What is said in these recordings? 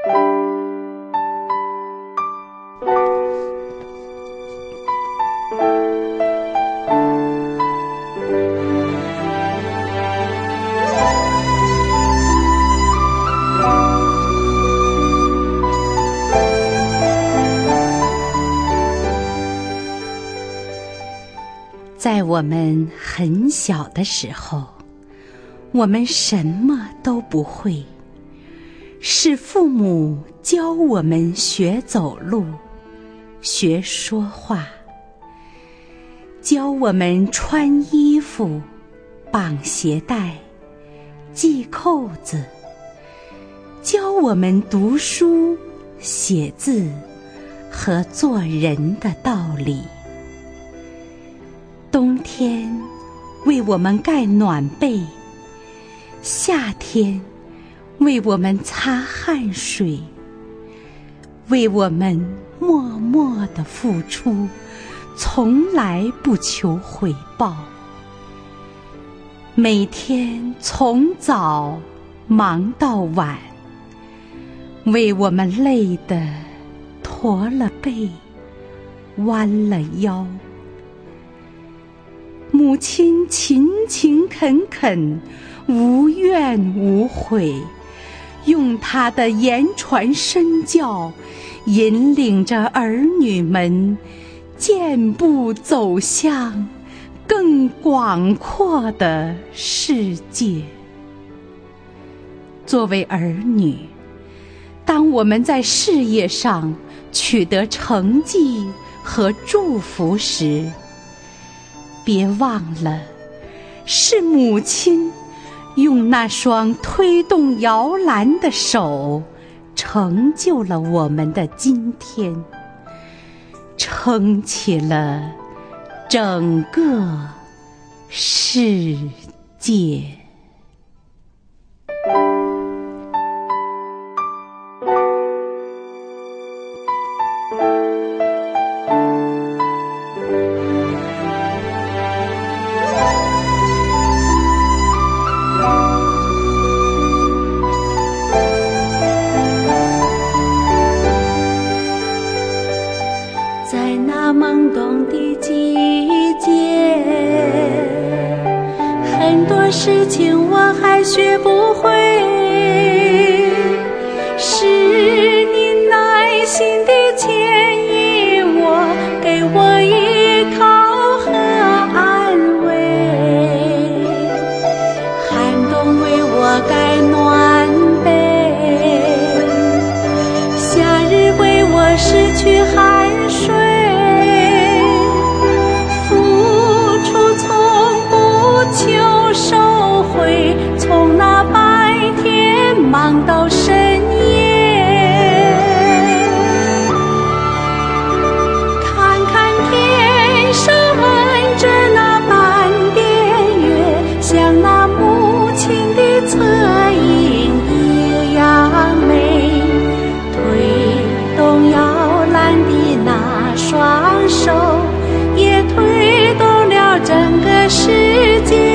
在我们很小的时候，我们什么都不会，是父母教我们学走路，学说话，教我们穿衣服，绑鞋带，系扣子，教我们读书、写字和做人的道理。冬天为我们盖暖被，夏天为我们擦汗水，为我们默默地付出，从来不求回报。每天从早忙到晚，为我们累得驼了背，弯了腰。母亲勤勤恳恳，无怨无悔，用她的言传身教，引领着儿女们健步走向更广阔的世界。作为儿女，当我们在事业上取得成绩和祝福时，别忘了，是母亲用那双推动摇篮的手，成就了我们的今天，撑起了整个世界。 在那懵懂的季节，很多事情我还学不会，是你耐心的牵引我，给我依靠和安慰。寒冬为我盖暖被，夏日为我拭去汗水，求收回，从那白天忙到深夜。看看天上吻着那半边月，像那母亲的侧影一样美。推动摇篮的那双手，也推动了整个世界。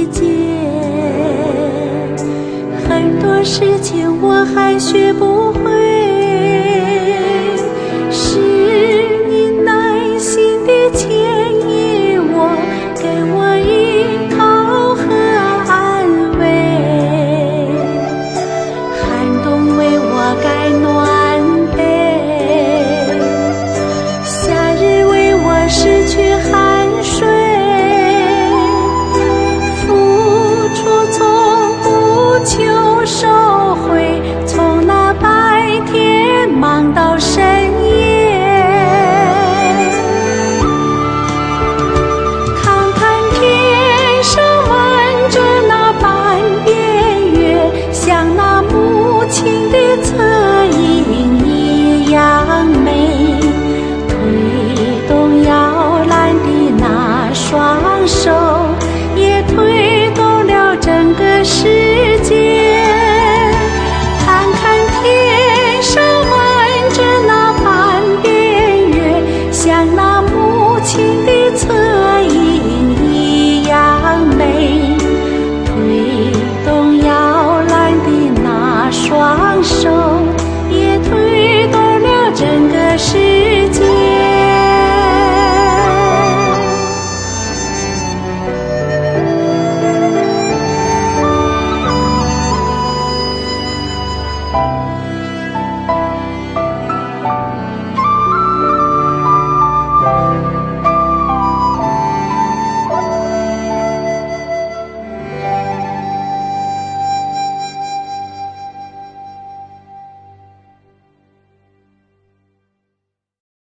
事情我还学不会，